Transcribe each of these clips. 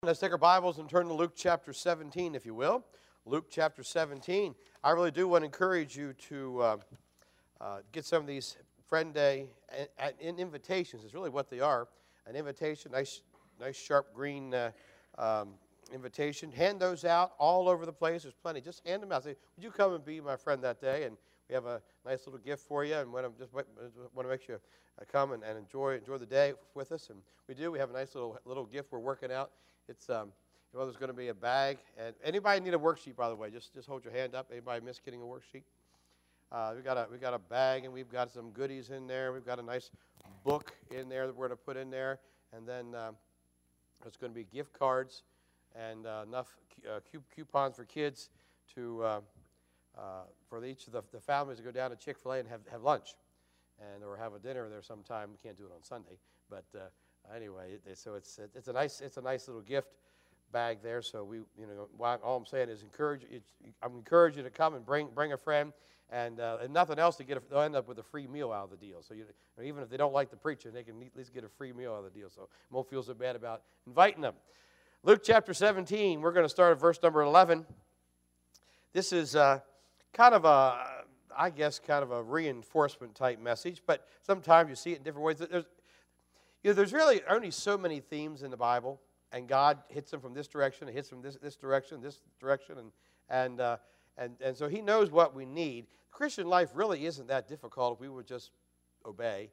Let's take our Bibles and turn to Luke chapter 17, if you will. Luke chapter 17. I really do want to encourage you to get some of these Friend Day invitations. Is really what they are. An invitation, nice sharp green invitation. Hand those out all over the place. There's plenty. Just hand them out. Say, would you come and be my friend that day? And we have a nice little gift for you. And want to make you come and enjoy the day with us. And we do. We have a nice little gift we're working out. It's there's going to be a bag. And anybody need a worksheet, by the way? Just hold your hand up. Anybody miss getting a worksheet? We got a bag, and we've got some goodies in there. We've got a nice book in there that we're going to put in there, and then there's going to be gift cards and enough coupons for kids to for each of the families to go down to Chick-fil-A and have lunch, or have a dinner there sometime. We can't do it on Sunday, but. Anyway, so it's a nice little gift bag there. So all I'm saying is I'm encouraging you to come and bring a friend, and nothing else they'll end up with a free meal out of the deal. So even if they don't like the preacher, they can at least get a free meal out of the deal. So you won't feel so bad about inviting them. Luke chapter 17. We're going to start at verse number 11. This is kind of a reinforcement type message, but sometimes you see it in different ways. There's really only so many themes in the Bible, and God hits them from this direction, and hits from this direction, and so He knows what we need. Christian life really isn't that difficult if we would just obey.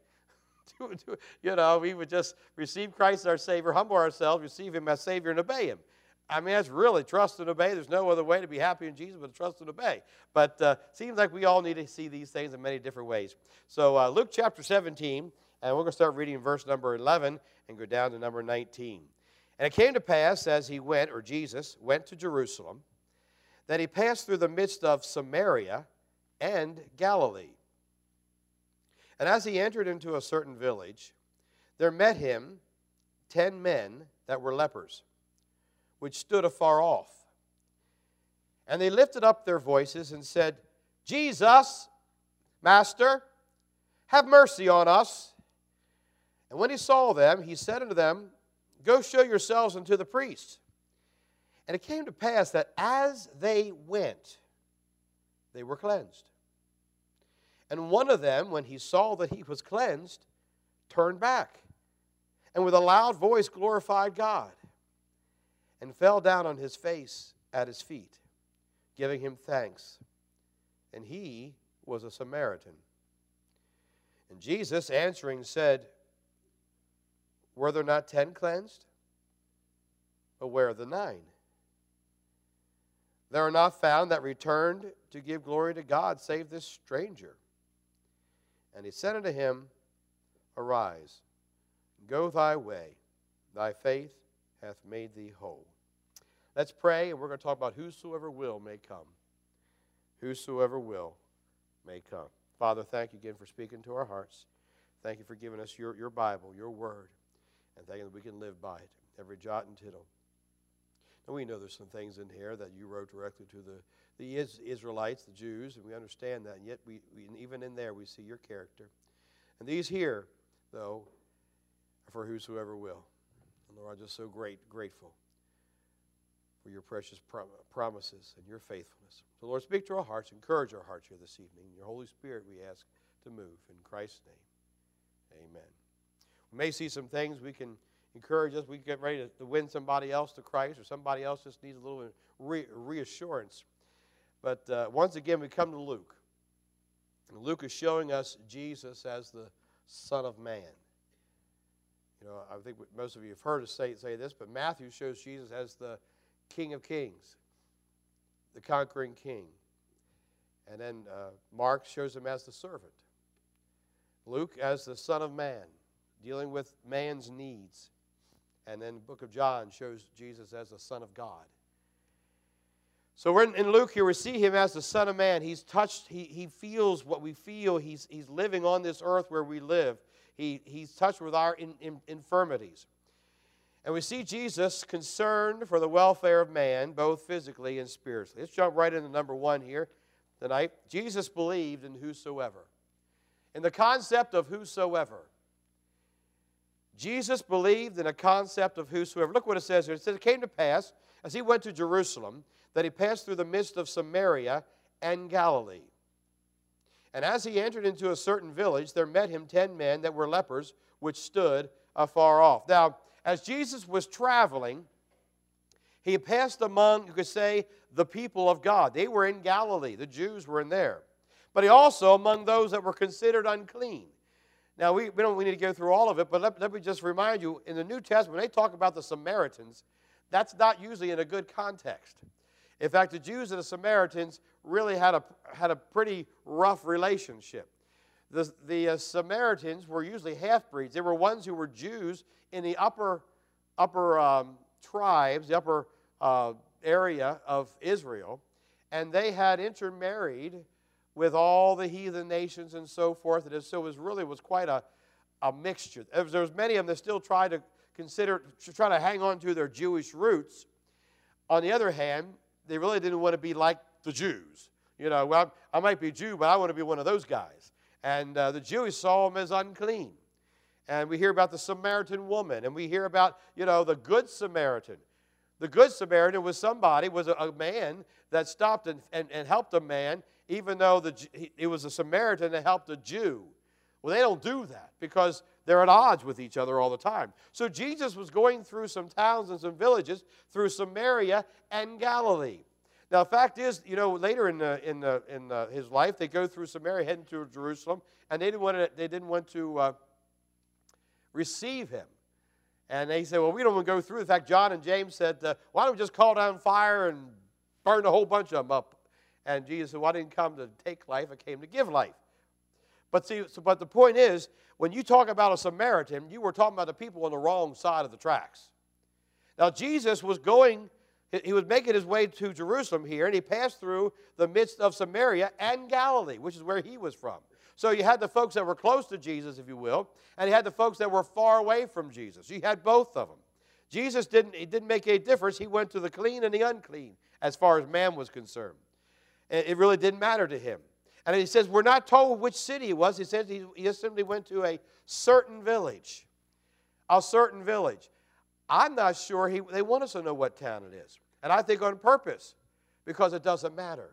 We would just receive Christ as our Savior, humble ourselves, receive Him as Savior, and obey Him. I mean, that's really trust and obey. There's no other way to be happy in Jesus but to trust and obey. But seems like we all need to see these things in many different ways. So Luke chapter 17. And we're going to start reading verse number 11 and go down to number 19. And it came to pass as he went, or Jesus went to Jerusalem, that he passed through the midst of Samaria and Galilee. And as he entered into a certain village, there met him 10 men that were lepers, which stood afar off. And they lifted up their voices and said, Jesus, Master, have mercy on us. And when he saw them, he said unto them, Go show yourselves unto the priests. And it came to pass that as they went, they were cleansed. And one of them, when he saw that he was cleansed, turned back, and with a loud voice glorified God, and fell down on his face at his feet, giving him thanks. And he was a Samaritan. And Jesus answering said, Were there not 10 cleansed? But where are the 9? There are not found that returned to give glory to God, save this stranger. And he said unto him, Arise, go thy way, thy faith hath made thee whole. Let's pray, and we're going to talk about whosoever will may come. Whosoever will may come. Father, thank you again for speaking to our hearts. Thank you for giving us your Bible, your word. And thank you that we can live by it, every jot and tittle. And we know there's some things in here that you wrote directly to the Israelites, the Jews, and we understand that. And yet, we even in there, we see your character. And these here, though, are for whosoever will. And Lord, I'm just so grateful for your precious promises and your faithfulness. So, Lord, speak to our hearts, encourage our hearts here this evening. Your Holy Spirit, we ask to move. In Christ's name, amen. We may see some things we can encourage us. We get ready to win somebody else to Christ, or somebody else just needs a little reassurance. But once again, we come to Luke. And Luke is showing us Jesus as the Son of Man. I think most of you have heard us say this, but Matthew shows Jesus as the King of Kings, the conquering King. And then Mark shows him as the servant. Luke as the Son of Man, dealing with man's needs. And then the book of John shows Jesus as the Son of God. So we're in Luke here, we see him as the Son of Man. He's touched, he feels what we feel. He's living on this earth where we live. He's touched with our infirmities. And we see Jesus concerned for the welfare of man, both physically and spiritually. Let's jump right into number 1 here tonight. Jesus believed in whosoever. In the concept of whosoever. Jesus believed in a concept of whosoever. Look what it says here. It says, it came to pass, as he went to Jerusalem, that he passed through the midst of Samaria and Galilee. And as he entered into a certain village, there met him 10 men that were lepers, which stood afar off. Now, as Jesus was traveling, he passed among, you could say, the people of God. They were in Galilee. The Jews were in there. But he also among those that were considered unclean. Now, we need to go through all of it, but let me just remind you, in the New Testament, when they talk about the Samaritans, that's not usually in a good context. In fact, the Jews and the Samaritans really had a pretty rough relationship. The Samaritans were usually half-breeds. They were ones who were Jews in the upper tribes, the upper area of Israel, and they had intermarried with all the heathen nations and so forth. And so it was quite a mixture. There was many of them that still try to hang on to their Jewish roots. On the other hand, they really didn't want to be like the Jews. You know, well, I might be a Jew, but I want to be one of those guys. And the Jews saw them as unclean. And we hear about the Samaritan woman, and we hear about, the Good Samaritan. The Good Samaritan was a man that stopped and helped a man, even though it was a Samaritan that helped a Jew. Well, they don't do that because they're at odds with each other all the time. So Jesus was going through some towns and some villages through Samaria and Galilee. Now, the fact is, later in his life, they go through Samaria, heading to Jerusalem, and they didn't want to receive him. And they said, well, we don't want to go through. In fact, John and James said, why don't we just call down fire and burn a whole bunch of them up? And Jesus said, well, I didn't come to take life, I came to give life. But the point is, when you talk about a Samaritan, you were talking about the people on the wrong side of the tracks. Now, Jesus was he was making his way to Jerusalem here, and he passed through the midst of Samaria and Galilee, which is where he was from. So you had the folks that were close to Jesus, if you will, and you had the folks that were far away from Jesus. You had both of them. Jesus didn't make any difference. He went to the clean and the unclean as far as man was concerned. It really didn't matter to him. And he says, we're not told which city it was. He says he just simply went to a certain village. A certain village. I'm not sure they want us to know what town it is. And I think on purpose, because it doesn't matter.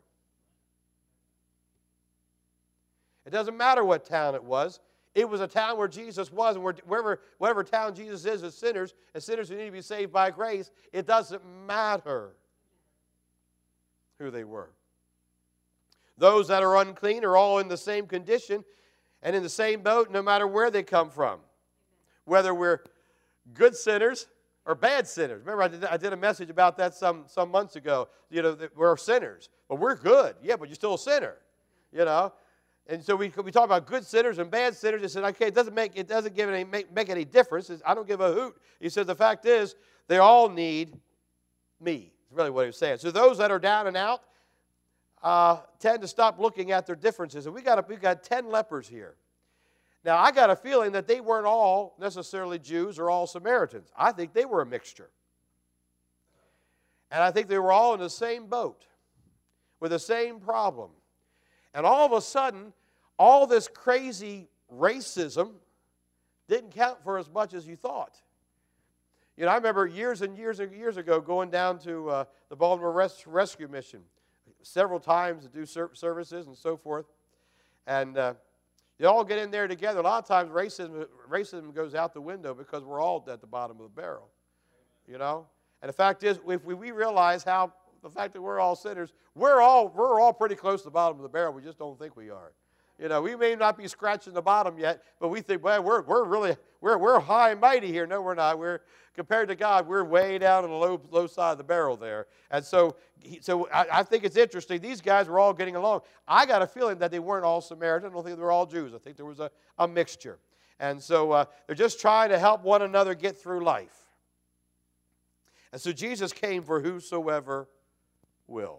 It doesn't matter what town it was. It was a town where Jesus was, and whatever town Jesus is, as sinners who need to be saved by grace, it doesn't matter who they were. Those that are unclean are all in the same condition and in the same boat, no matter where they come from. Whether we're good sinners or bad sinners. Remember, I did a message about that some months ago. That we're sinners. But we're good. Yeah, but you're still a sinner. And so we talk about good sinners and bad sinners. He said, okay, it doesn't make any difference. I don't give a hoot. He says, the fact is, they all need me. That's really what he was saying. So those that are down and out tend to stop looking at their differences. And we've got 10 lepers here. Now, I got a feeling that they weren't all necessarily Jews or all Samaritans. I think they were a mixture. And I think they were all in the same boat with the same problem. And all of a sudden, all this crazy racism didn't count for as much as you thought. I remember years and years and years ago going down to the Baltimore Rescue Mission several times to do services and so forth. And you all get in there together. A lot of times racism goes out the window because we're all at the bottom of the barrel. And the fact is, if we realize the fact that we're all sinners, we're all pretty close to the bottom of the barrel. We just don't think we are. We may not be scratching the bottom yet, but we think, well, we're high and mighty here. No, we're not. Compared to God, we're way down on the low side of the barrel there. And so I think it's interesting. These guys were all getting along. I got a feeling that they weren't all Samaritans. I don't think they were all Jews. I think there was a mixture. And so they're just trying to help one another get through life. And so Jesus came for whosoever will.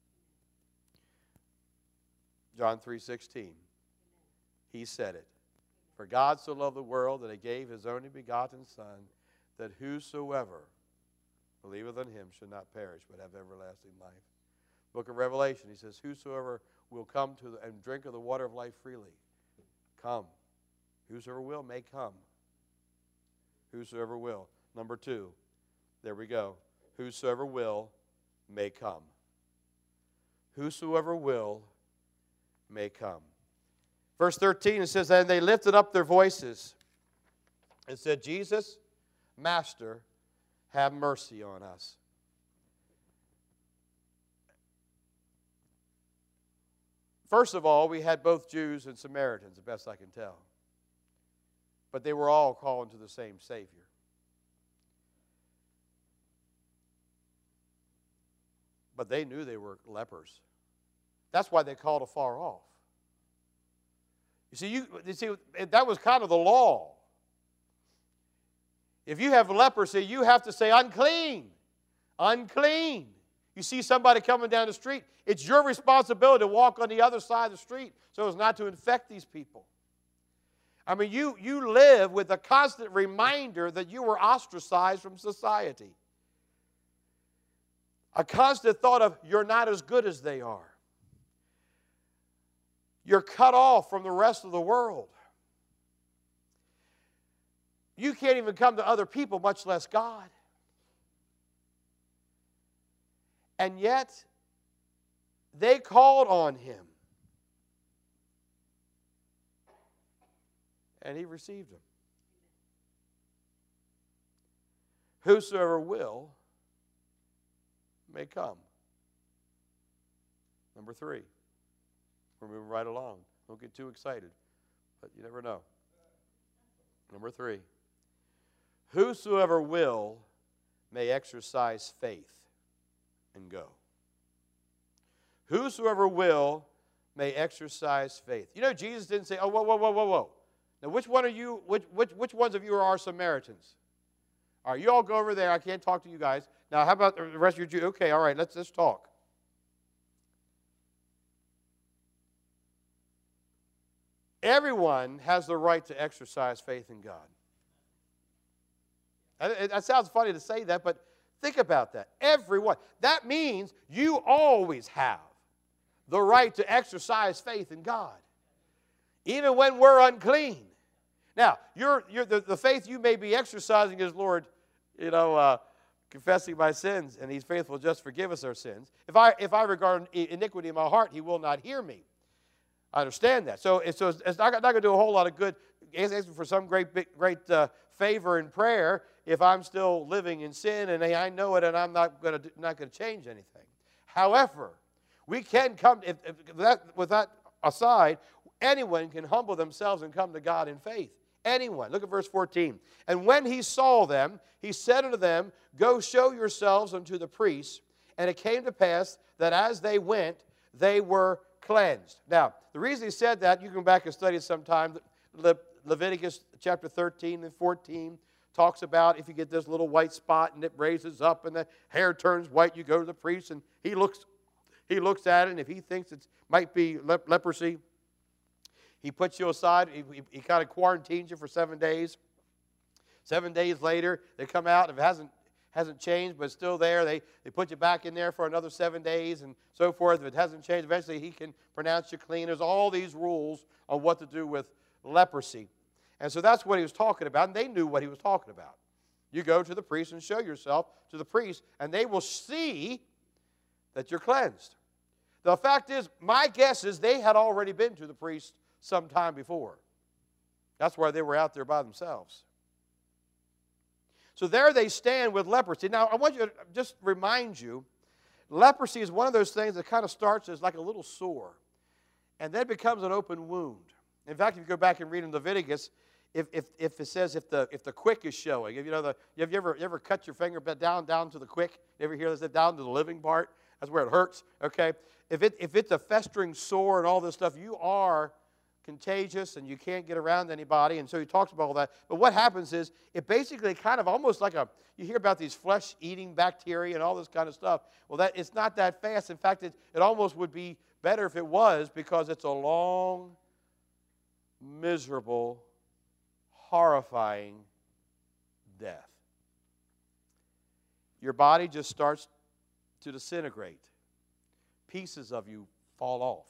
John 3:16. He said it. For God so loved the world that he gave his only begotten Son, that whosoever believeth on him should not perish, but have everlasting life. Book of Revelation, he says, whosoever will come to and drink of the water of life freely, come. Whosoever will may come. Whosoever will. Number 2, there we go. Whosoever will may come. Whosoever will may come. Verse 13, it says, and they lifted up their voices and said, Jesus, Master, have mercy on us. First of all, we had both Jews and Samaritans, the best I can tell. But they were all calling to the same Savior. But they knew they were lepers. That's why they called afar off. You see, that was kind of the law. If you have leprosy, you have to say, unclean, unclean. You see somebody coming down the street, it's your responsibility to walk on the other side of the street so as not to infect these people. I mean, you live with a constant reminder that you were ostracized from society. A constant thought of you're not as good as they are. You're cut off from the rest of the world. You can't even come to other people, much less God. And yet, they called on Him. And He received them. Whosoever will may come. Number 3. We're moving right along. Don't get too excited, but you never know. Number 3. Whosoever will may exercise faith and go. Whosoever will may exercise faith. You know, Jesus didn't say, oh, whoa, whoa, whoa, whoa, whoa. Now, which ones of you are Samaritans? All right, you all go over there. I can't talk to you guys. Now, how about the rest of your Jews? Okay, all right, let's talk. Everyone has the right to exercise faith in God. That sounds funny to say that, but think about that. Everyone. That means you always have the right to exercise faith in God, even when we're unclean. Now, the faith you may be exercising is, Lord, confessing my sins, and He's faithful just forgive us our sins. If I regard iniquity in my heart, He will not hear me. I understand that. So it's not going to do a whole lot of good asking for some great favor in prayer if I'm still living in sin and I know it and I'm not going to change anything. However, we can come, with that aside, anyone can humble themselves and come to God in faith. Anyone. Look at verse 14. And when He saw them, He said unto them, go show yourselves unto the priests. And it came to pass that as they went, they were cleansed. Now, the reason He said that, you can go back and study it sometime. Leviticus chapter 13 and 14 talks about if you get this little white spot and it raises up and the hair turns white, you go to the priest and he looks at it, and if he thinks it might be leprosy, he puts you aside. He kind of quarantines you for 7 days. 7 days later, they come out. If it hasn't changed, but it's still there, they put you back in there for another 7 days and so forth. If it hasn't changed, eventually He can pronounce you clean. There's all these rules on what to do with leprosy. And so that's what He was talking about, and they knew what He was talking about. You go to the priest and show yourself to the priest, and they will see that you're cleansed. The fact is, my guess is they had already been to the priest some time before. That's why they were out there by themselves. So there they stand with leprosy. Now, I want you to just remind you, leprosy is one of those things that kind of starts as like a little sore, and then becomes an open wound. In fact, if you go back and read in Leviticus, if it says if the quick is showing, have you ever cut your finger down to the quick? You ever hear this, down to the living part? That's where it hurts. Okay, if it's a festering sore and all this stuff, you are contagious and you can't get around anybody. And so he talks about all that. But what happens is it basically kind of almost like you hear about these flesh-eating bacteria and all this kind of stuff. Well, it's not that fast. In fact, it almost would be better if it was, because it's a long, miserable, horrifying death. Your body just starts to disintegrate. Pieces of you fall off.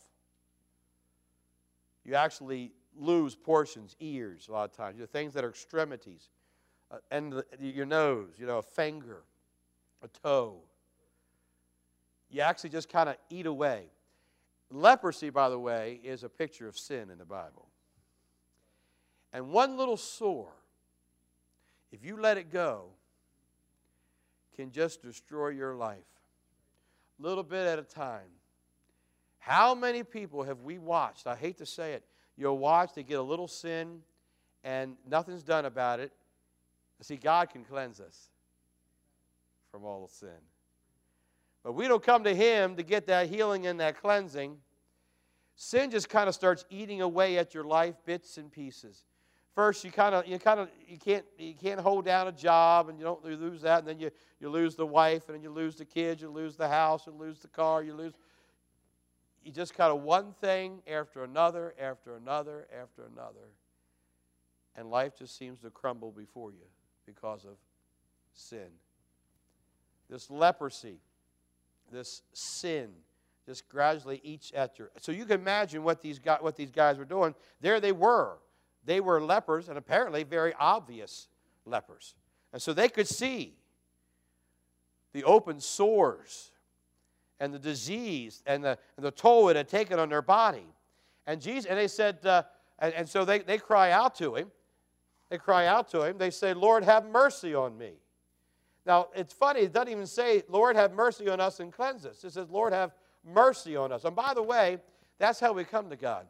You actually lose portions, ears a lot of times. Things that are extremities your nose, a finger, a toe. You actually just kind of eat away. Leprosy, by the way, is a picture of sin in the Bible. And one little sore, if you let it go, can just destroy your life. Little bit at a time. How many people have we watched? I hate to say it. You'll watch, they get a little sin, and nothing's done about it. See, God can cleanse us from all sin. But we don't come to Him to get that healing and that cleansing. Sin just kind of starts eating away at your life, bits and pieces. First, you can't hold down a job, and you lose that, and then you lose the wife, and then you lose the kids, you lose the house, you lose the car, you just kind of one thing after another, after another, after another, and life just seems to crumble before you because of sin. This leprosy, this sin, just gradually eats at your. So you can imagine what these guys were doing. There they were. They were lepers, and apparently very obvious lepers. And so they could see the open sores and the disease and the toll it had taken on their body. And they said, and so they cry out to Him. They cry out to Him. They say, Lord, have mercy on me. Now, it's funny. It doesn't even say, Lord, have mercy on us and cleanse us. It says, Lord, have mercy on us. And by the way, that's how we come to God.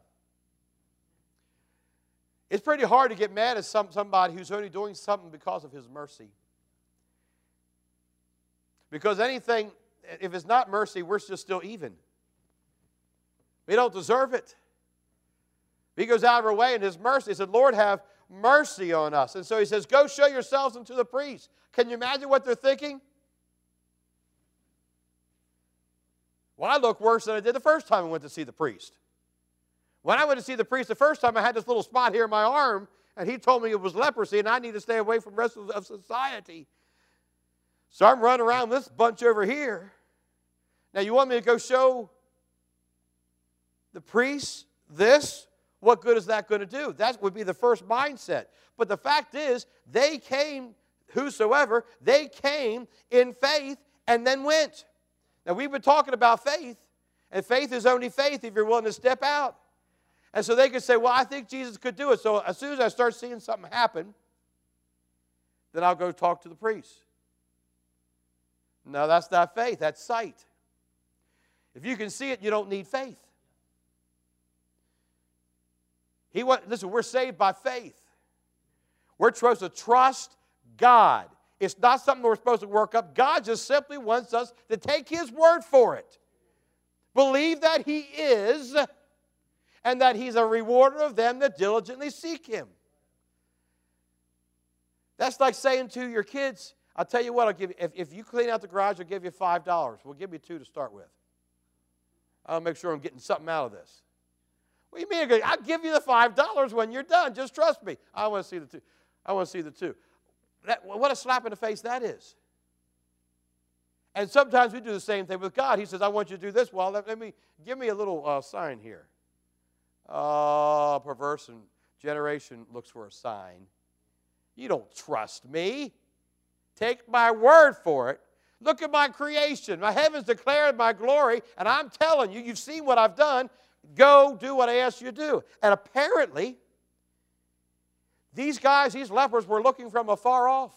It's pretty hard to get mad at somebody who's only doing something because of His mercy. Because anything, if it's not mercy, we're just still even. We don't deserve it. He goes out of our way in His mercy. He said, Lord, have mercy on us. And so He says, go show yourselves unto the priest. Can you imagine what they're thinking? Well, I look worse than I did the first time I went to see the priest. When I went to see the priest the first time, I had this little spot here in my arm, and he told me it was leprosy, and I need to stay away from the rest of society. So I'm running around this bunch over here. Now, you want me to go show the priest this? What good is that going to do? That would be the first mindset. But the fact is, they came, whosoever, they came in faith and then went. Now, we've been talking about faith, and faith is only faith if you're willing to step out. And so they could say, well, I think Jesus could do it. So as soon as I start seeing something happen, then I'll go talk to the priest. No, that's not faith. That's sight. If you can see it, you don't need faith. Listen, we're saved by faith. We're supposed to trust God. It's not something we're supposed to work up. God just simply wants us to take His word for it. Believe that He is, and that He's a rewarder of them that diligently seek Him. That's like saying to your kids, I'll tell you what, I'll give you, if you clean out the garage, I'll give you $5. We'll give you $2 to start with. I'll make sure I'm getting something out of this. What do you mean? I'll give you the $5 when you're done. Just trust me. I want to see the $2. I want to see the $2. What a slap in the face that is. And sometimes we do the same thing with God. He says, I want you to do this. Well, give me a little sign here. Perverse generation looks for a sign. You don't trust me. Take my word for it. Look at my creation. My heavens declare my glory, and I'm telling you, you've seen what I've done. Go do what I asked you to do. And apparently, these lepers were looking from afar off.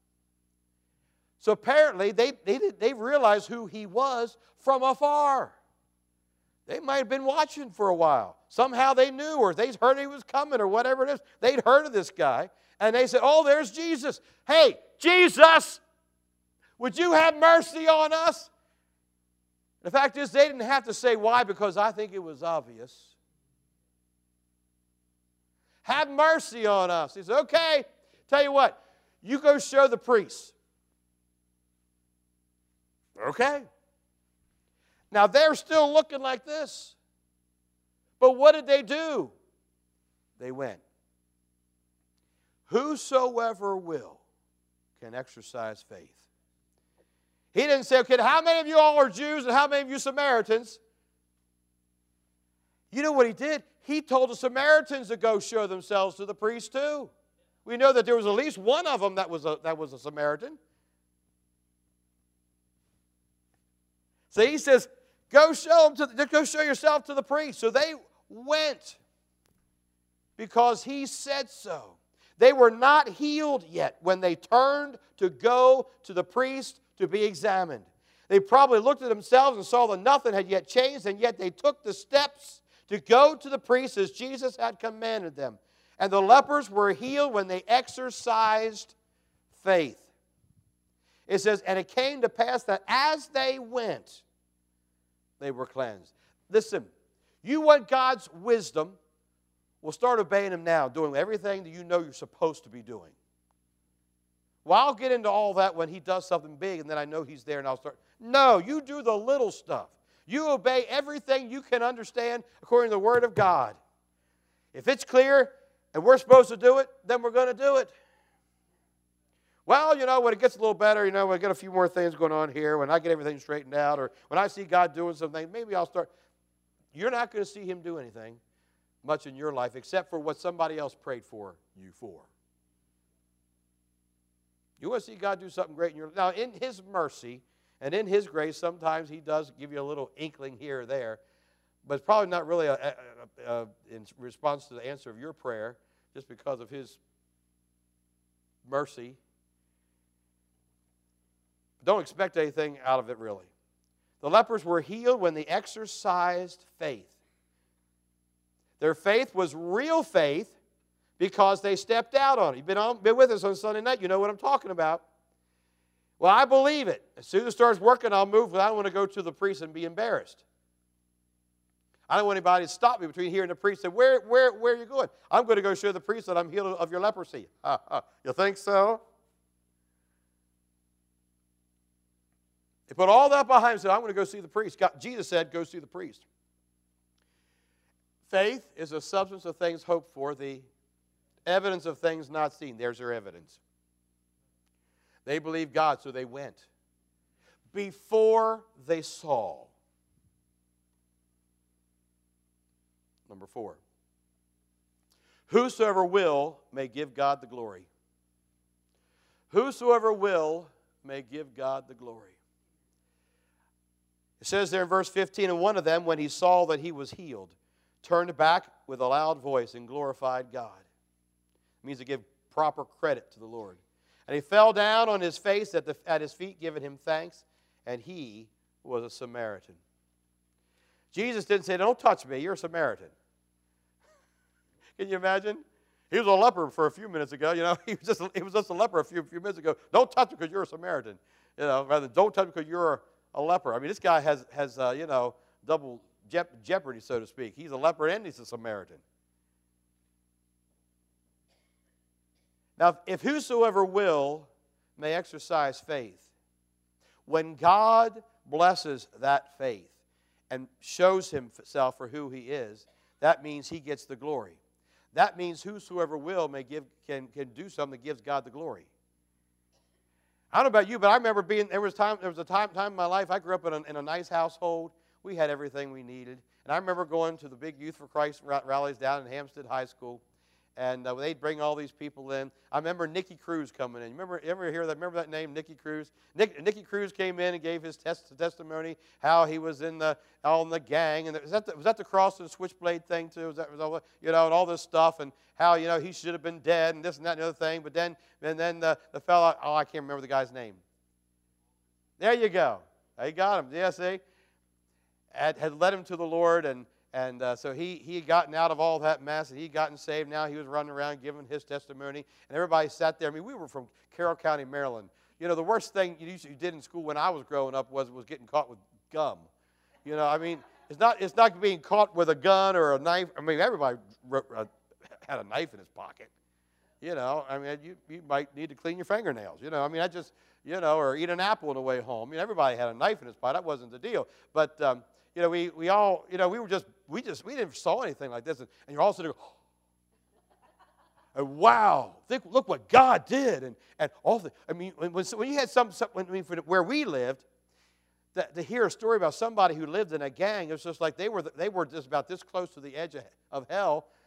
So apparently, they realized who He was from afar. They might have been watching for a while. Somehow they knew, or they heard He was coming, or whatever it is. They'd heard of this guy, and they said, oh, there's Jesus. Hey, Jesus, would you have mercy on us? The fact is, they didn't have to say why, because I think it was obvious. Have mercy on us. He said, okay, tell you what, you go show the priest. Okay. Now, they're still looking like this. But what did they do? They went. Whosoever will can exercise faith. He didn't say, okay, how many of you all are Jews and how many of you Samaritans? You know what He did? He told the Samaritans to go show themselves to the priest too. We know that there was at least one of them that was a Samaritan. So he says, go show yourself to the priest. So they went because he said so. They were not healed yet when they turned to go to the priest to be examined. They probably looked at themselves and saw that nothing had yet changed, and yet they took the steps to go to the priest as Jesus had commanded them. And the lepers were healed when they exercised faith. It says, and it came to pass that as they went, they were cleansed. Listen, you want God's wisdom, well, start obeying Him now, doing everything that you know you're supposed to be doing. Well, I'll get into all that when He does something big, and then I know He's there, and I'll start. No, you do the little stuff. You obey everything you can understand according to the Word of God. If it's clear and we're supposed to do it, then we're going to do it. Well, when it gets a little better, when I get a few more things going on here, when I get everything straightened out, or when I see God doing something, maybe I'll start. You're not going to see Him do anything much in your life except for what somebody else prayed for you for. You want to see God do something great in your life. Now, in His mercy and in His grace, sometimes He does give you a little inkling here or there, but it's probably not really in response to the answer of your prayer, just because of His mercy. Don't expect anything out of it, really. The lepers were healed when they exercised faith. Their faith was real faith because they stepped out on it. You've been with us on Sunday night. You know what I'm talking about. Well, I believe it. As soon as it starts working, I'll move, but I don't want to go to the priest and be embarrassed. I don't want anybody to stop me between here and the priest and say, where are you going? I'm going to go show the priest that I'm healed of your leprosy. You think so? They put all that behind them and said, I'm going to go see the priest. Jesus said, go see the priest. Faith is the substance of things hoped for, the evidence of things not seen. There's their evidence. They believed God, so they went. Before they saw. Number 4. Whosoever will may give God the glory. Whosoever will may give God the glory. It says there in verse 15, and one of them, when he saw that he was healed, turned back with a loud voice and glorified God. It means to give proper credit to the Lord. And he fell down on his face at his feet, giving him thanks, and he was a Samaritan. Jesus didn't say, don't touch me, you're a Samaritan. Can you imagine? He was a leper for a few minutes ago. He was just a leper a few minutes ago. Don't touch him because you're a Samaritan. Rather than don't touch him because you're a leper. I mean, this guy has double jeopardy, so to speak. He's a leper and he's a Samaritan. Now, if whosoever will may exercise faith, when God blesses that faith and shows Himself for who He is, that means He gets the glory. That means whosoever will can do something that gives God the glory. I don't know about you, but I remember there was a time in my life, I grew up in a nice household. We had everything we needed. And I remember going to the big Youth for Christ rallies down in Hampstead High School. And they'd bring all these people in. I remember Nicky Cruz coming in. You remember that name, Nicky Cruz? Nicky Cruz came in and gave his testimony how he was in the gang. And was that the cross and switchblade thing too? And all this stuff, and how he should have been dead, and this and that and the other thing. But then the fellow, I can't remember the guy's name. There you go. He got him. Yeah, see, had led him to the Lord, and so he had gotten out of all that mess, and he had gotten saved. Now he was running around giving his testimony, and everybody sat there. I mean, we were from Carroll County, Maryland. The worst thing you did in school when I was growing up was getting caught with gum. I mean, it's not being caught with a gun or a knife. I mean, everybody had a knife in his pocket. I mean, you might need to clean your fingernails. I mean, or eat an apple on the way home. I mean, everybody had a knife in his pocket. That wasn't the deal. But we all, we didn't saw anything like this, and you're all sitting there, and wow, look what God did, and all the. I mean, when you had where we lived, to hear a story about somebody who lived in a gang, it was just like they were just about this close to the edge of hell.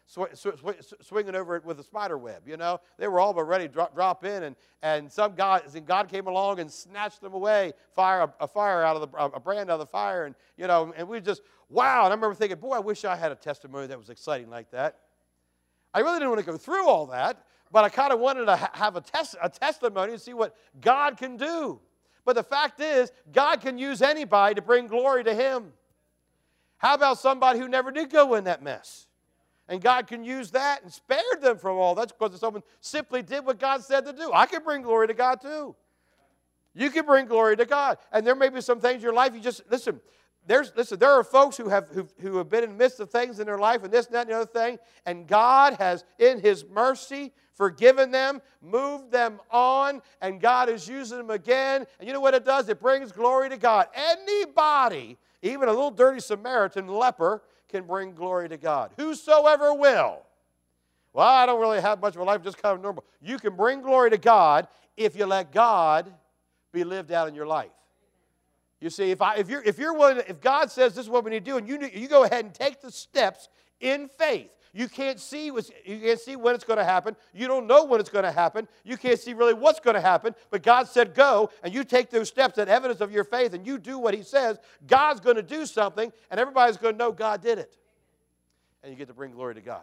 swinging over it with a spider web, you know. They were all but ready to drop in, and God came along and snatched them away, a brand out of the fire, and, you know, and we just, wow. And I remember thinking, boy, I wish I had a testimony that was exciting like that. I really didn't want to go through all that, but I kind of wanted to have a testimony and see what God can do. But the fact is, God can use anybody to bring glory to Him. How about somebody who never did go in that mess? And God can use that and spared them from all that because someone simply did what God said to do. I can bring glory to God too. You can bring glory to God. And there may be some things in your life you just, listen, there are folks who have been in the midst of things in their life and this and that and the other thing, and God has, in His mercy, forgiven them, moved them on, and God is using them again. And you know what it does? It brings glory to God. Anybody, even a little dirty Samaritan leper, can bring glory to God. Whosoever will. Well, I don't really have much of a life, just kind of normal. You can bring glory to God if you let God be lived out in your life. You see, if you're willing to, if God says this is what we need to do, and you go ahead and take the steps in faith. You can't see when it's going to happen. You don't know when it's going to happen. You can't see really what's going to happen. But God said go, and you take those steps, that evidence of your faith, and you do what He says. God's going to do something, and everybody's going to know God did it. And you get to bring glory to God.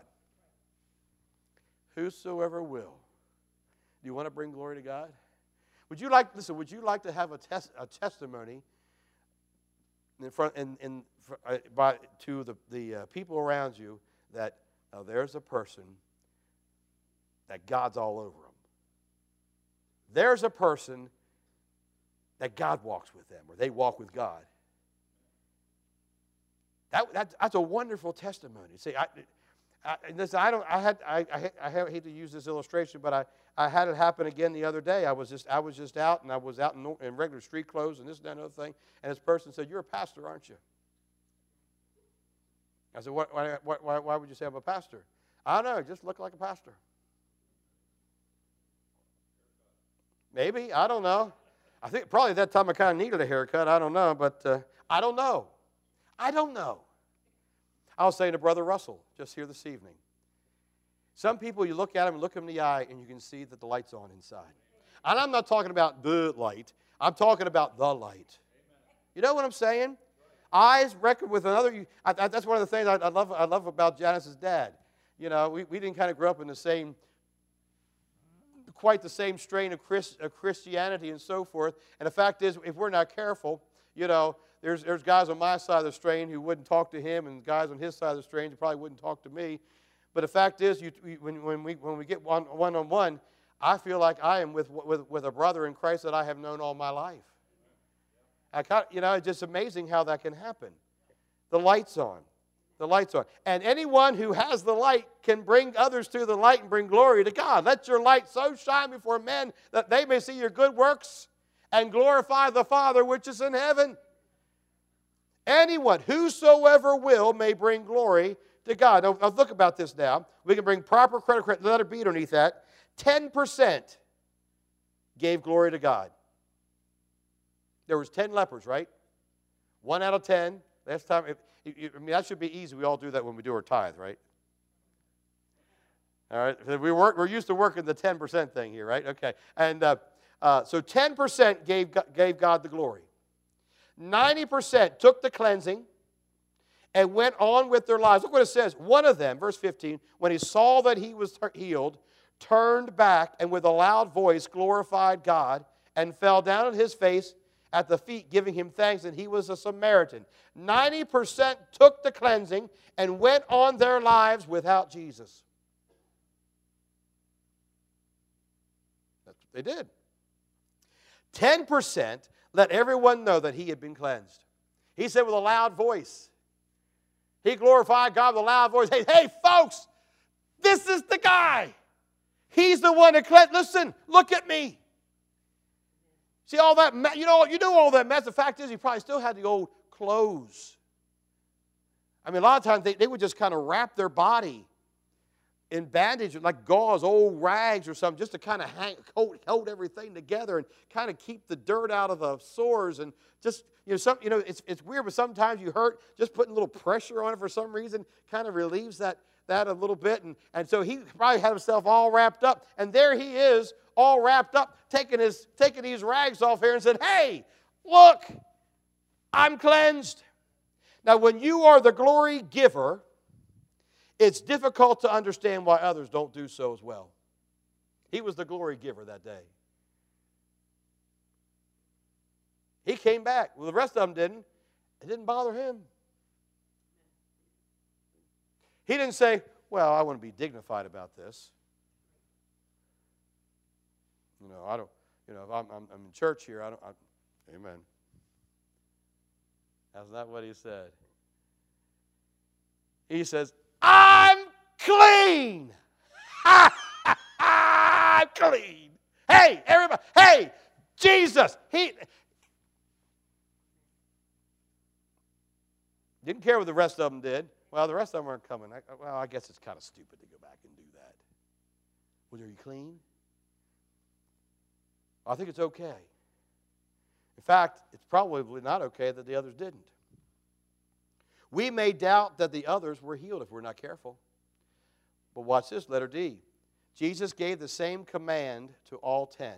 Whosoever will. Do you want to bring glory to God? Would you like to have a testimony to the people around you that there's a person that God's all over them. There's a person that God walks with them, or they walk with God. That's a wonderful testimony. See, I hate to use this illustration, but I had it happen again the other day. I was just out, and I was out in regular street clothes and this and that and other thing, and this person said, "You're a pastor, aren't you?" I said, why would you say I'm a pastor? I don't know, it just looked like a pastor. Maybe, I don't know. I think probably at that time I kind of needed a haircut, I don't know, but I don't know. I don't know. I was saying to Brother Russell just here this evening, some people, you look at them and look them in the eye, and you can see that the light's on inside. And I'm not talking about the light. I'm talking about the light. You know what I'm saying? Eyes reckon with another. That's one of the things I love about Janice's dad. You know, we didn't kind of grow up in quite the same strain of Christianity and so forth. And the fact is, if we're not careful, you know, there's guys on my side of the strain who wouldn't talk to him, and guys on his side of the strain who probably wouldn't talk to me. But the fact is, when we get one-on-one, I feel like I am with a brother in Christ that I have known all my life. It's just amazing how that can happen. The light's on. The light's on. And anyone who has the light can bring others to the light and bring glory to God. Let your light so shine before men that they may see your good works and glorify the Father which is in heaven. Anyone, whosoever will, may bring glory to God. Now look about this now. We can bring proper credit, letter B underneath that. 10% gave glory to God. There was 10 lepers, right? 1 out of 10. Last time, that should be easy. We all do that when we do our tithe, right? All right. We're used to working the 10% thing here, right? Okay. And so 10% gave God the glory. 90% took the cleansing and went on with their lives. Look what it says. One of them, verse 15, when he saw that he was healed, turned back and with a loud voice glorified God and fell down on his face at the feet, giving him thanks, and he was a Samaritan. 90% took the cleansing and went on their lives without Jesus. That's what they did. 10% let everyone know that he had been cleansed. He said with a loud voice, he glorified God with a loud voice. Hey, folks, this is the guy. He's the one that cleansed. Listen, look at me. See all that mess, you know all that mess. The fact is, he probably still had the old clothes. I mean, a lot of times they would just kind of wrap their body in bandage, like gauze, old rags or something, just to kind of hold everything together and kind of keep the dirt out of the sores. And just, it's weird, but sometimes you hurt, just putting a little pressure on it for some reason kind of relieves that that a little bit. And so he probably had himself all wrapped up. And there he is, all wrapped up, taking these rags off here and said, hey, look, I'm cleansed. Now, when you are the glory giver, it's difficult to understand why others don't do so as well. He was the glory giver that day. He came back. Well, the rest of them didn't. It didn't bother him. He didn't say, well, I want to be dignified about this. I don't, if I'm in church here, amen. That's not what he said. He says, I'm clean. I'm clean. Hey, everybody. Hey, Jesus. He didn't care what the rest of them did. Well, the rest of them aren't coming. I guess it's kind of stupid to go back and do that. Well, are you clean? I think it's okay. In fact, it's probably not okay that the others didn't. We may doubt that the others were healed if we're not careful. But watch this, letter D. Jesus gave the same command to all 10.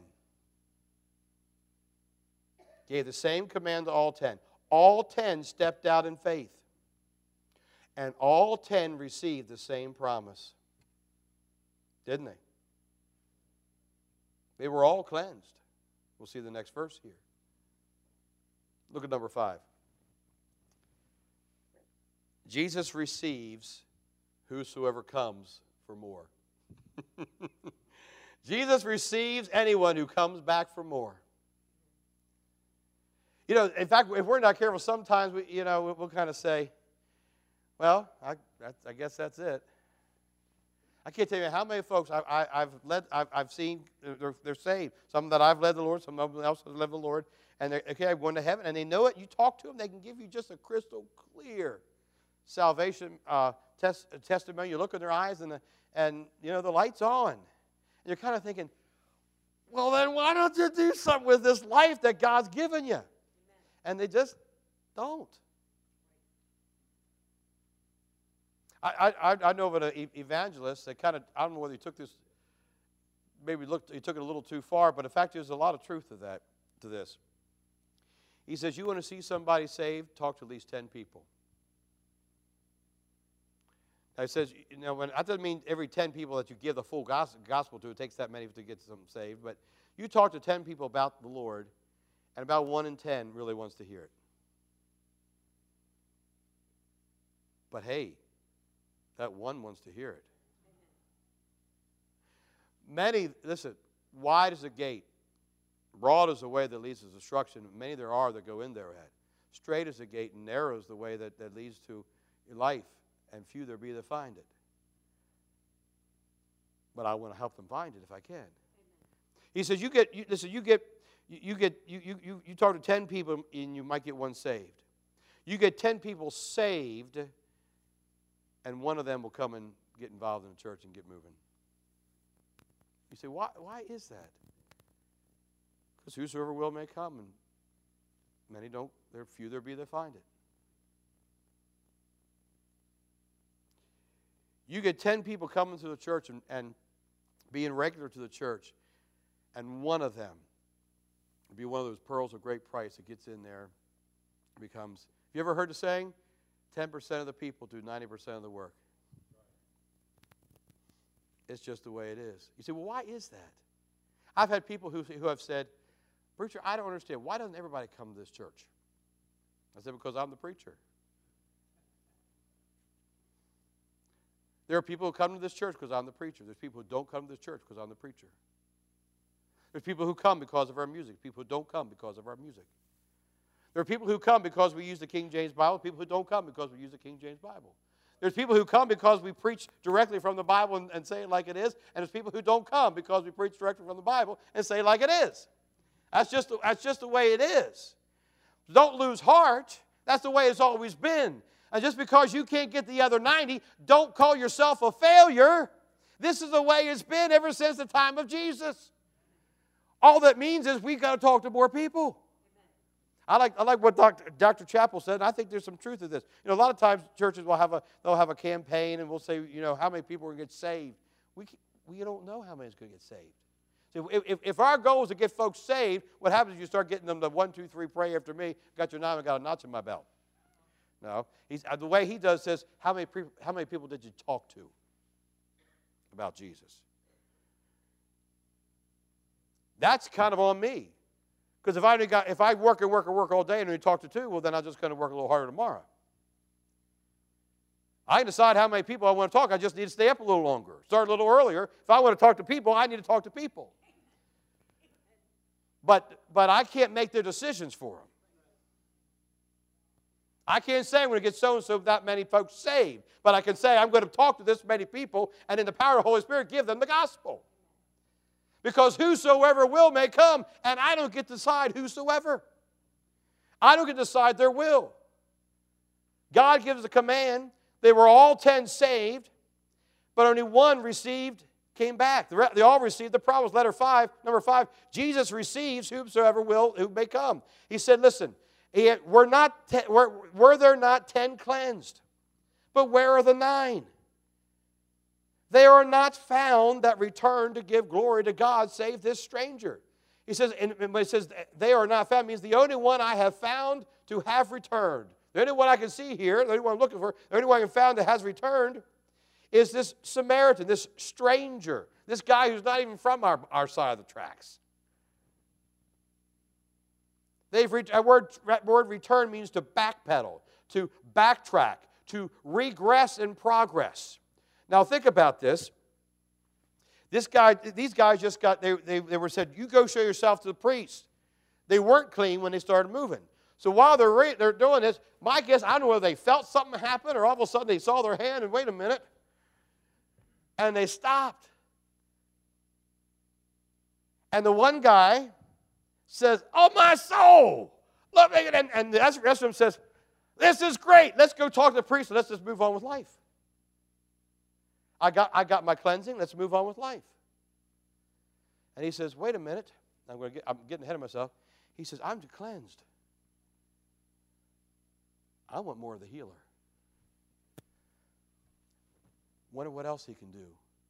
Gave the same command to all 10. All 10 stepped out in faith. And all 10 received the same promise. Didn't they? They were all cleansed. We'll see the next verse here. Look at number 5. Jesus receives whosoever comes for more. Jesus receives anyone who comes back for more. In fact, if we're not careful, sometimes we'll kind of say, well, I guess that's it. I can't tell you how many folks I've seen, they're saved. Some that I've led the Lord, some else has led the Lord, and they're going to heaven, and they know it. You talk to them, they can give you just a crystal clear salvation testimony. You look in their eyes, and the light's on. And you're kind of thinking, well, then why don't you do something with this life that God's given you? And they just don't. I know of an evangelist that kind of, I don't know whether he took this, he took it a little too far, but in fact there's a lot of truth to this. He says, you want to see somebody saved, talk to at least 10 people. Now he says, that doesn't mean every 10 people that you give the full gospel to, it takes that many to get them saved, but you talk to 10 people about the Lord, and about 1 in 10 really wants to hear it. But hey, that one wants to hear it. Many, listen, wide is the gate. Broad is the way that leads to destruction. Many there are that go in thereat. Straight is the gate, and narrow is the way that leads to life, and few there be that find it. But I want to help them find it if I can. He says, you talk to 10 people, and you might get one saved. You get 10 people saved, and one of them will come and get involved in the church and get moving. You say, why is that? Because whosoever will may come, and many don't. There are few there be that find it. You get 10 people coming to the church and being regular to the church, and one of them will be one of those pearls of great price that gets in there, becomes. Have you ever heard the saying? 10% of the people do 90% of the work. It's just the way it is. You say, well, why is that? I've had people who have said, preacher, I don't understand. Why doesn't everybody come to this church? I said, because I'm the preacher. There are people who come to this church because I'm the preacher. There's people who don't come to this church because I'm the preacher. There's people who come because of our music. People who don't come because of our music. There are people who come because we use the King James Bible. People who don't come because we use the King James Bible. There's people who come because we preach directly from the Bible and say it like it is. And there's people who don't come because we preach directly from the Bible and say it like it is. That's just the way it is. Don't lose heart. That's the way it's always been. And just because you can't get the other 90, don't call yourself a failure. This is the way it's been ever since the time of Jesus. All that means is we've got to talk to more people. I like what Dr. Chappell said, and I think there's some truth to this. A lot of times churches will have a campaign, and we'll say, how many people are going to get saved. We don't know how many is going to get saved. So if our goal is to get folks saved, what happens is you start getting them to 1, 2, 3, pray after me. Got your name, I got a notch in my belt. No, the way he does says, how many people did you talk to about Jesus? That's kind of on me. Because if I work all day and only talk to 2, well, then I'm just going to work a little harder tomorrow. I can decide how many people I want to talk. I just need to stay up a little longer, start a little earlier. If I want to talk to people, I need to talk to people. But I can't make their decisions for them. I can't say I'm going to get so-and-so that many folks saved. But I can say I'm going to talk to this many people, and in the power of the Holy Spirit, give them the gospel. Because whosoever will may come, and I don't get to decide whosoever. I don't get to decide their will. God gives a command. They were all 10 saved, but only 1 came back. They all received the promise. Number 5, Jesus receives whosoever will, who may come. He said, listen, were there not 10 cleansed? But where are the 9? They are not found that return to give glory to God, save this stranger. He says, and when it says they are not found, means the only one I have found to have returned. The only one I can see here, the only one I'm looking for, the only one I can found that has returned is this Samaritan, this stranger, this guy who's not even from our side of the tracks. Word return means to backpedal, to backtrack, to regress in progress. Now think about this. These guys just got, they were said, you go show yourself to the priest. They weren't clean when they started moving. So while they're doing this, my guess, I don't know whether they felt something happen or all of a sudden they saw their hand and wait a minute, and they stopped. And the one guy says, oh, my soul. And the rest of them says, this is great. Let's go talk to the priest and let's just move on with life. I got my cleansing. Let's move on with life. And he says, wait a minute. I'm getting ahead of myself. He says, I'm cleansed. I want more of the healer. Wonder what else he can do.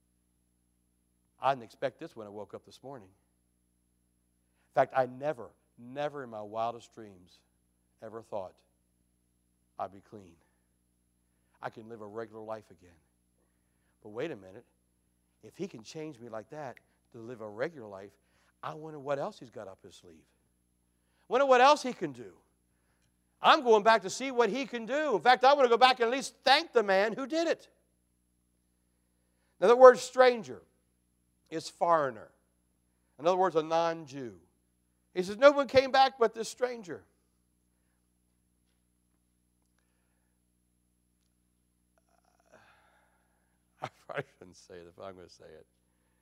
I didn't expect this when I woke up this morning. In fact, I never in my wildest dreams ever thought I'd be clean. I can live a regular life again. But wait a minute. If he can change me like that to live a regular life, I wonder what else he's got up his sleeve. Wonder what else he can do. I'm going back to see what he can do. In fact, I want to go back and at least thank the man who did it. Now, the word stranger is foreigner. In other words, a non-Jew. He says, no one came back but this stranger. I probably shouldn't say it, but I'm going to say it.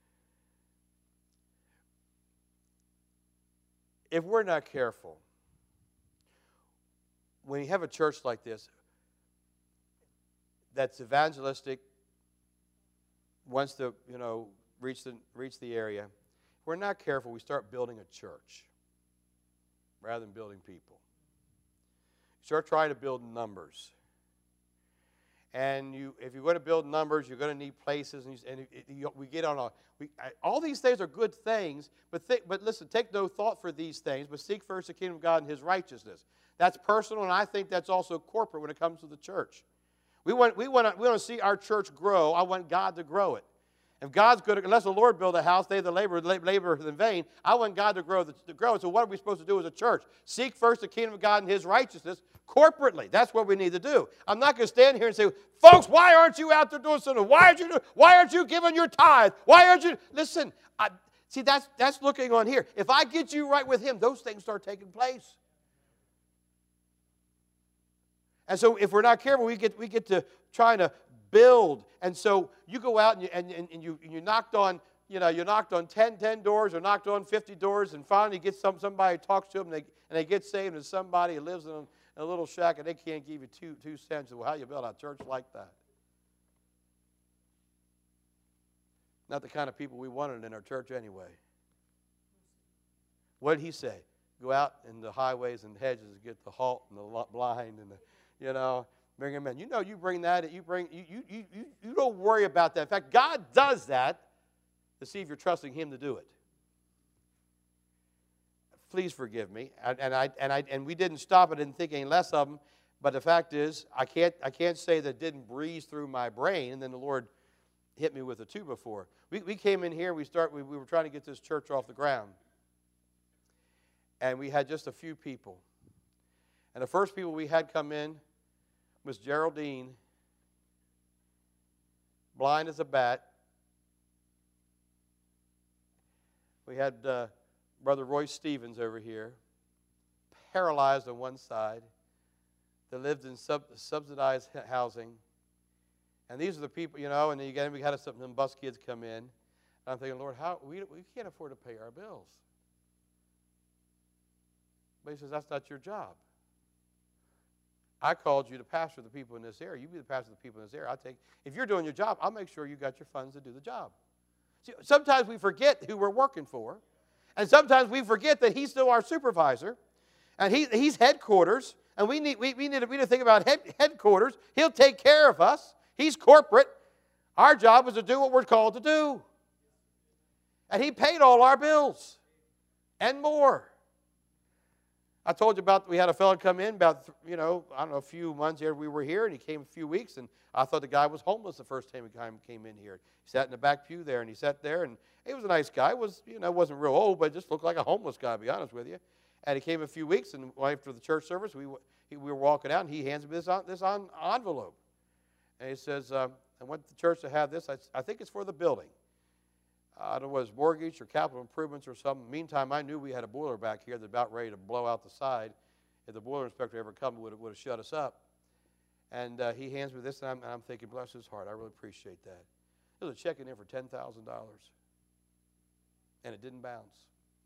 If we're not careful, when you have a church like this that's evangelistic, wants to, reach the area, if we're not careful, we start building a church rather than building people. Start trying to build numbers. And if you're going to build numbers, you're going to need places. We get on all these things are good things, but listen, take no thought for these things, but seek first the kingdom of God and His righteousness. That's personal, and I think that's also corporate when it comes to the church. We want to see our church grow. I want God to grow it. If God's good, unless the Lord build a house, they that labor in vain. I want God to grow it. So what are we supposed to do as a church? Seek first the kingdom of God and His righteousness corporately. That's what we need to do. I'm not going to stand here and say, folks, why aren't you out there doing something? Why aren't you giving your tithe? Why aren't you? Listen, see, that's looking on here. If I get you right with Him, those things start taking place. And so if we're not careful, we get to trying to build. And so you go out and you knocked on, you knocked on 10 doors or knocked on 50 doors, and finally you get somebody talks to them and they get saved, and somebody who lives in a little shack and they can't give you 2 cents. Well, how you build a church like that? Not the kind of people we wanted in our church anyway. What did He say? go out in the highways and hedges and get the halt and the blind and bring them in. You bring that. You don't worry about that. In fact, God does that to see if you're trusting Him to do it. Please forgive me. And we didn't stop. I didn't think any less of them. But the fact is, I can't say that it didn't breeze through my brain, and then the Lord hit me with a 2 before. We came in here. We were trying to get this church off the ground, and we had just a few people. And the first people we had come in was Geraldine, blind as a bat. We had Brother Roy Stevens over here, paralyzed on one side. They lived in subsidized housing. And these are the people, and then again, we had some bus kids come in. And I'm thinking, Lord, we can't afford to pay our bills. But He says, that's not your job. I called you to pastor the people in this area. You be the pastor of the people in this area. If you're doing your job, I'll make sure you got your funds to do the job. See, sometimes we forget who we're working for. And sometimes we forget that He's still our supervisor. And He's headquarters. And we need to think about headquarters. He'll take care of us. He's corporate. Our job is to do what we're called to do. And He paid all our bills and more. I told you we had a fellow come in about, a few months here we were here, and he came a few weeks, and I thought the guy was homeless the first time he came in here. He sat in the back pew there, and he sat there, and he was a nice guy. Wasn't real old, but just looked like a homeless guy, to be honest with you. And he came a few weeks, and after the church service, we were walking out, and he hands me this envelope. And he says, I want the church to have this. I think it's for the building. I don't know whether it's mortgage or capital improvements or something. Meantime, I knew we had a boiler back here that's about ready to blow out the side. If the boiler inspector ever come, would have shut us up. And he hands me this, and I'm thinking, bless his heart, I really appreciate that. There was a check in there for $10,000, and it didn't bounce.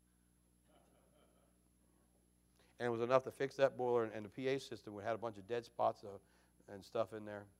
And it was enough to fix that boiler, and the PA system had a bunch of dead spots and stuff in there.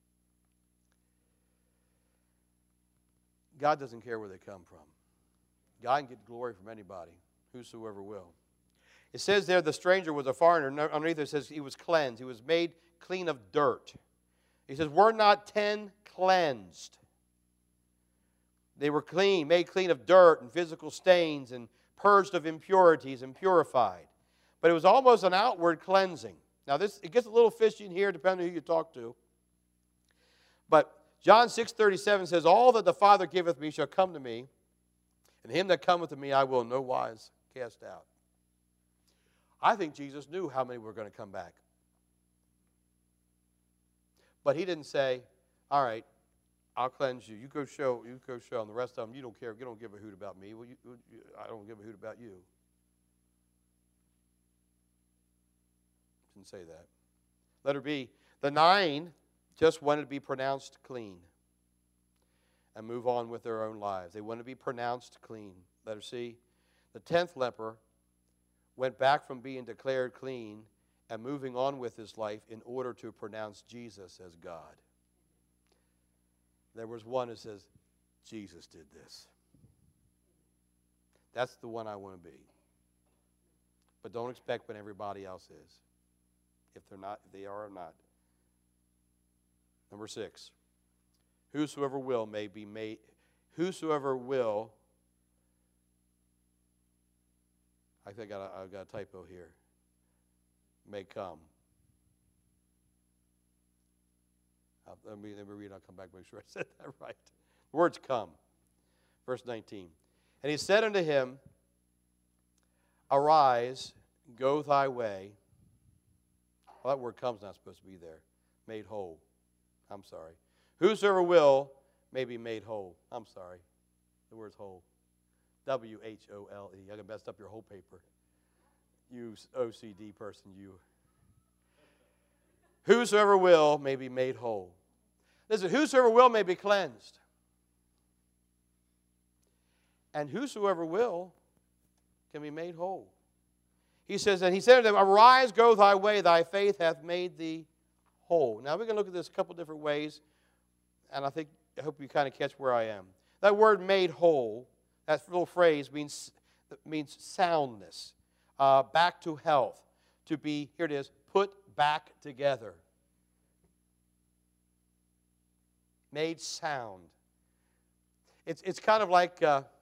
God doesn't care where they come from. God can get glory from anybody, whosoever will. It says there the stranger was a foreigner. Underneath it says he was cleansed. He was made clean of dirt. He says, we're not 10 cleansed. They were clean, made clean of dirt and physical stains and purged of impurities and purified. But it was almost an outward cleansing. Now, it gets a little fishy in here, depending on who you talk to. But John 6:37 says, all that the Father giveth me shall come to me, and him that cometh to me I will in no wise cast out. I think Jesus knew how many were going to come back. But He didn't say, all right, I'll cleanse you. You go show, and the rest of them, you don't care. You don't give a hoot about me. Well, I don't give a hoot about you. Didn't say that. Letter B, the 9 just wanted to be pronounced clean and move on with their own lives. They wanted to be pronounced clean. Letter C, the 10th leper went back from being declared clean and moving on with his life in order to pronounce Jesus as God. There was one that says, Jesus did this. That's the one I want to be. But don't expect what everybody else is. If they're not, if they are or not. Number 6. Whosoever will may be made. Whosoever will. I think I've got a typo here. May come. Let me read. I'll come back and make sure I said that right. The words come. Verse 19. And he said unto him, arise, go thy way. Well, that word come's not supposed to be there. Made whole. I'm sorry. Whosoever will may be made whole. I'm sorry. The word's whole. W-H-O-L-E. I can messed up your whole paper. You OCD person, you. Whosoever will may be made whole. Listen, whosoever will may be cleansed. And whosoever will can be made whole. He says, and he said to them, arise, go thy way, thy faith hath made thee whole. Now we're going to look at this a couple different ways, and I hope you kind of catch where I am. That word made whole, that little phrase means soundness. back to health, to be, here it is, put back together. Made sound. It's kind of like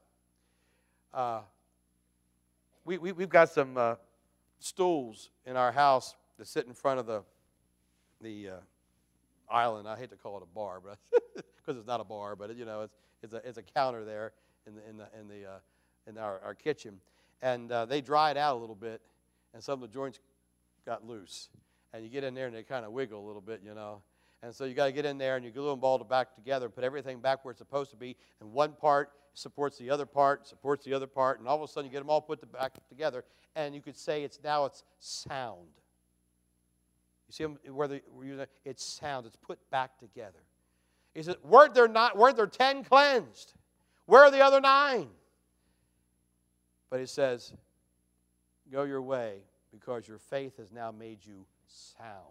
we've got some stools in our house that sit in front of the island. I hate to call it a bar, but because it's not a bar, but it's a counter there in our kitchen, and they dried out a little bit, and some of the joints got loose, and you get in there and they kind of wiggle a little bit, and so you got to get in there and you glue them all back together, put everything back where it's supposed to be, and one part supports the other part, and all of a sudden you get them all put back together, and you could say it's sound. You see them where it's sound. It's put back together. He said, weren't there 10 cleansed? Where are the other 9? But he says, go your way, because your faith has now made you sound.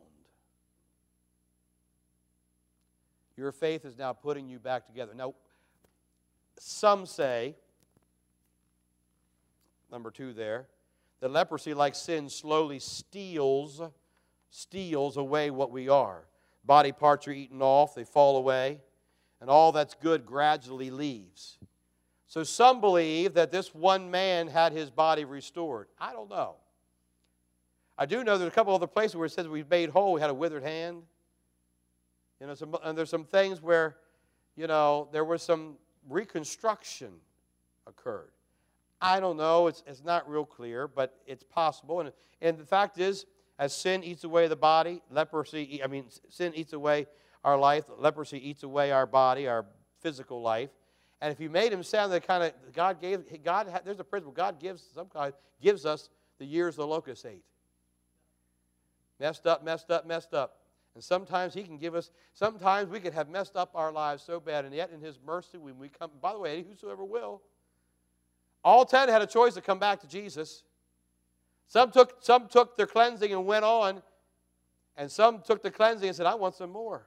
Your faith is now putting you back together. Now, some say, number 2 there, that leprosy, like sin, slowly steals away what we are. Body parts are eaten off, they fall away, and all that's good gradually leaves. So some believe that this one man had his body restored. I don't know. I do know there's a couple other places where it says we've made whole. We had a withered hand. And there's some things where, there was some reconstruction occurred. I don't know. It's not real clear, but it's possible. And the fact is, as sin eats away the body, sin eats away our life. Leprosy eats away our body, our physical life. And if you made him sound that kind of, there's a principle. God gives us the years the locust ate. Messed up. And sometimes he can give us, sometimes we could have messed up our lives so bad, and yet in his mercy, when we come, by the way, whosoever will, all 10 had a choice to come back to Jesus. Some took their cleansing and went on, and some took the cleansing and said, I want some more.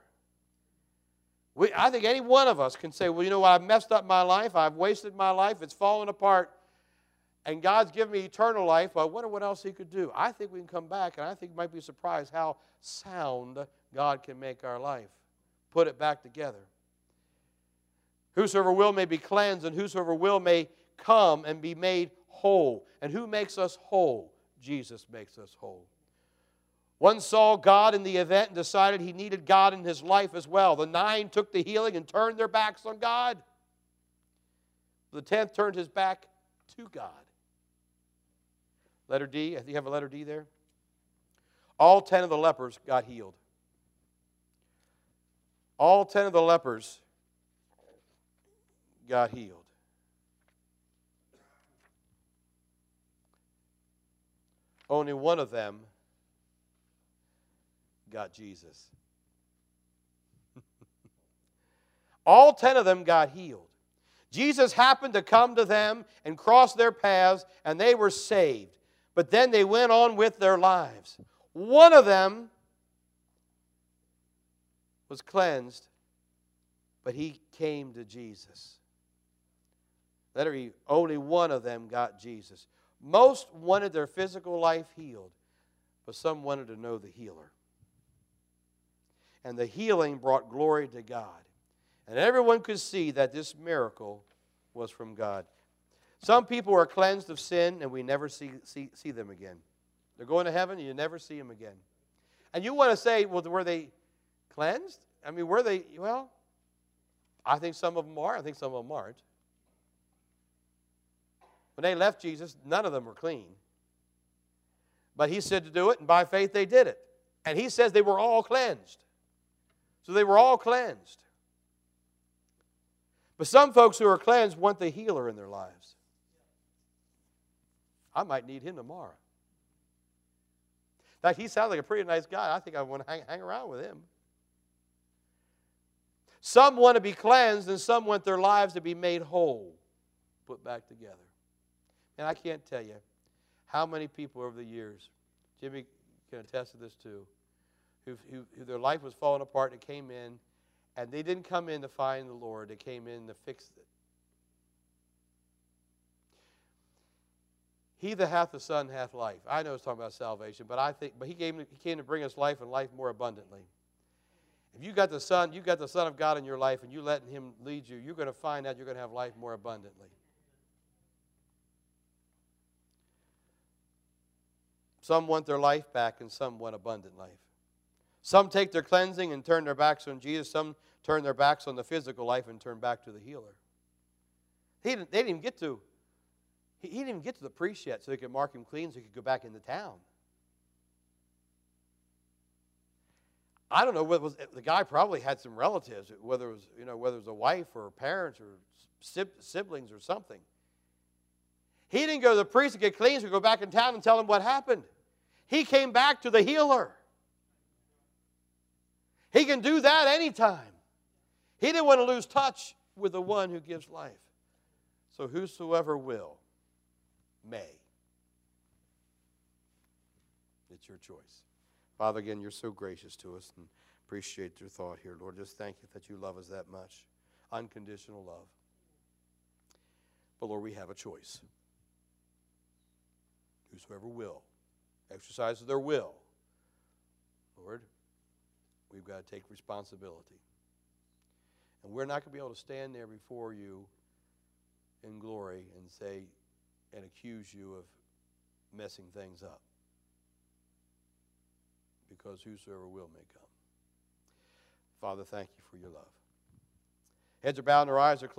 I think any one of us can say, well, you know what, I've messed up my life, I've wasted my life, it's fallen apart, and God's given me eternal life, but I wonder what else he could do. I think we can come back, and I think you might be surprised how sound God can make our life. Put it back together. Whosoever will may be cleansed, and whosoever will may come and be made whole. And who makes us whole? Jesus makes us whole. One saw God in the event and decided he needed God in his life as well. The 9 took the healing and turned their backs on God. The 10th turned his back to God. Letter D, I think you have a letter D there. All 10 of the lepers got healed. All 10 of the lepers got healed. Only one of them got Jesus. All 10 of them got healed. Jesus happened to come to them and cross their paths, and they were saved. But then they went on with their lives. One of them was cleansed, but he came to Jesus. Letter E, only one of them got Jesus. Most wanted their physical life healed, but some wanted to know the healer. And the healing brought glory to God. And everyone could see that this miracle was from God. Some people are cleansed of sin, and we never see them again. They're going to heaven, and you never see them again. And you want to say, well, were they cleansed? I mean, were they? Well, I think some of them are. I think some of them aren't. When they left Jesus, none of them were clean. But he said to do it, and by faith they did it. And he says they were all cleansed. So they were all cleansed. But some folks who are cleansed want the healer in their lives. I might need him tomorrow. In fact, he sounds like a pretty nice guy. I think I want to hang around with him. Some want to be cleansed, and some want their lives to be made whole, put back together. And I can't tell you how many people over the years, Jimmy can attest to this too, who their life was falling apart and came in, and they didn't come in to find the Lord. They came in to fix it. He that hath the Son hath life. I know it's talking about salvation, but he came to bring us life and life more abundantly. If you got the Son of God in your life and you letting Him lead you, you're going to find out you're going to have life more abundantly. Some want their life back and some want abundant life. Some take their cleansing and turn their backs on Jesus. Some turn their backs on the physical life and turn back to the healer. He didn't even get to the priest yet so they could mark him clean so he could go back into town. I don't know whether the guy probably had some relatives, whether it was a wife or parents or siblings or something. He didn't go to the priest to get clean so he could go back in town and tell him what happened. He came back to the healer. He can do that anytime. He didn't want to lose touch with the one who gives life. So whosoever will, may. It's your choice. Father, again, you're so gracious to us and appreciate your thought here. Lord, just thank you that you love us that much. Unconditional love. But Lord, we have a choice. Whosoever will, exercises their will. Lord, we've got to take responsibility. And we're not going to be able to stand there before you in glory and say and accuse you of messing things up. Because whosoever will may come. Father, thank you for your love. Heads are bowed and our eyes are closed.